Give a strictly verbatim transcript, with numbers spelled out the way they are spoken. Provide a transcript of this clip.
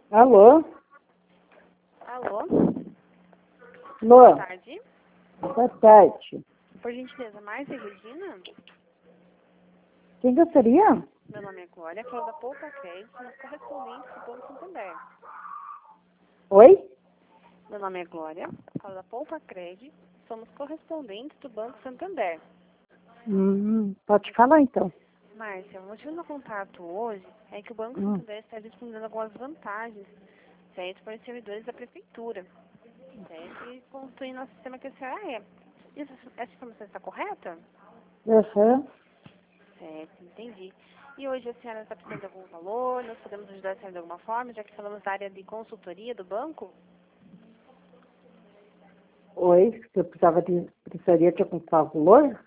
Alô? Alô? Alô? Boa tarde. Boa tarde. Por gentileza, Márcia e Regina? Quem gostaria? Meu nome é Glória, falo da Poupa Crédito, somos correspondentes do Banco Santander. Oi? Meu nome é Glória, falo da Poupa Crédito, somos correspondentes do Banco Santander. Hum, pode falar então. Márcia, o motivo do contato hoje é que o Banco Hum. Santander está disponibilizando algumas vantagens, certo, para os servidores da Prefeitura, certo, e construindo o sistema que a senhora é. Isso, essa informação está correta? Uhum. Certo, entendi. E hoje a senhora está precisando de algum valor? Nós podemos ajudar a senhora de alguma forma, já que falamos da área de consultoria do banco? Oi, eu precisava de, precisaria de algum valor?